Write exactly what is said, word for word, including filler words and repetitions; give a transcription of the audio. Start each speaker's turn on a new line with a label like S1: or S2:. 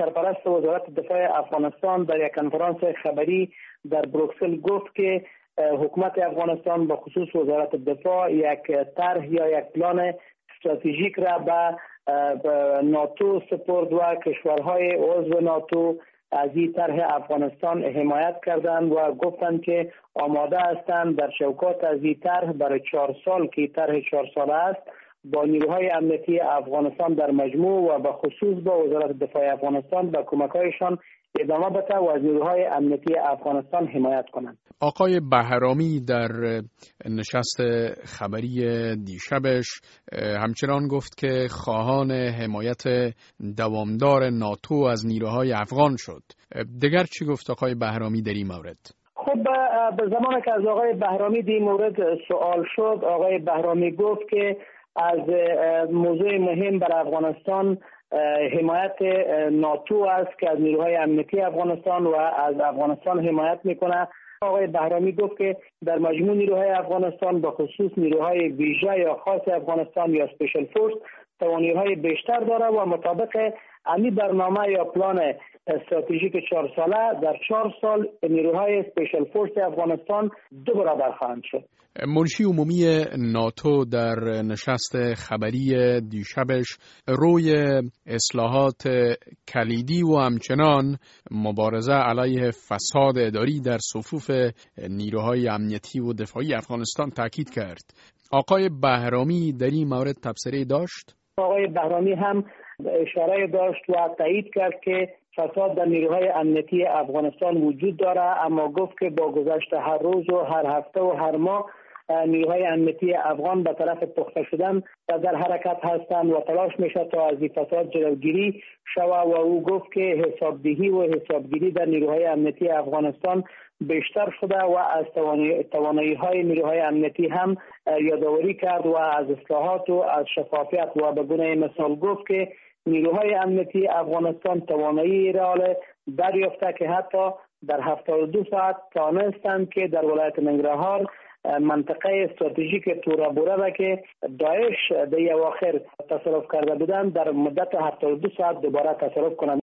S1: سرپرست وزارت دفاع افغانستان در یک کنفرانس خبری در بروکسل گفت که حکومت افغانستان به خصوص وزارت دفاع یک طرح یا یک پلان استراتژیک را به ناتو سپرد و کشورهای عضو ناتو از این طرح افغانستان حمایت کردند و گفتند که آماده هستند در شوکات از این طرح برای چهار سال که طرح چهار ساله است با نیروهای امنیتی افغانستان در مجموع و به خصوص با وزارت دفاع افغانستان به کمک‌هایشان ادامه بده و از نیروهای امنیتی افغانستان حمایت کنند.
S2: آقای بهرامی در نشست خبری دیشبش همچنان گفت که خواهان حمایت دوامدار ناتو از نیروهای افغان شد. دیگر چی گفت آقای بهرامی در این مورد؟
S1: خب به زمانی که از آقای بهرامی در این مورد سوال شد، آقای بهرامی گفت که از موضوع مهم بر افغانستان حمایت ناتو است که از نیروهای امنیتی افغانستان و از افغانستان حمایت میکنه. آقای بهرامی گفت که در مجموع نیروهای افغانستان به خصوص نیروهای ویژه یا خاص افغانستان یا اسپیشل فورس توانایی‌های بیشتر داره و مطابق امی برنامه یا پلان استراتژیک چهار ساله در چهار سال نیروهای اسپیشل فورس افغانستان دو برابر خواهند شد.
S2: منشی عمومی ناتو در نشست خبری دیشبش روی اصلاحات کلیدی و همچنان مبارزه علیه فساد اداری در صفوف نیروهای امنیتی و دفاعی افغانستان تاکید کرد. آقای بهرامی در این مورد تبصره داشت؟
S1: آقای بهرامی هم اشاره داشت و تایید کرد که فساد در نیروهای امنیتی افغانستان وجود داره، اما گفت که با گذشت هر روز و هر هفته و هر ماه نیروهای امنیتی افغان به طرف پخته شدن و در حرکت هستند و تلاش میشه تا از این فساد جلوگیری شود و او گفت که حسابدهی و حسابگیری در نیروهای امنیتی افغانستان بیشتر شده و از توانایی های نیروهای امنیتی هم یادآوری کرد و از اصلاحات و از شفافیت و به گونه مثال گفت که نیروهای امنیتی افغانستان توانایی را دریافته که حتی در هفتاد و دو ساعت توانستند که در ولایت ننگرهار منطقه استراتژیک تورا بوره را که داعش در اواخر تصرف کرده بودند در مدت هفتاد و دو ساعت دوباره تصرف کنند.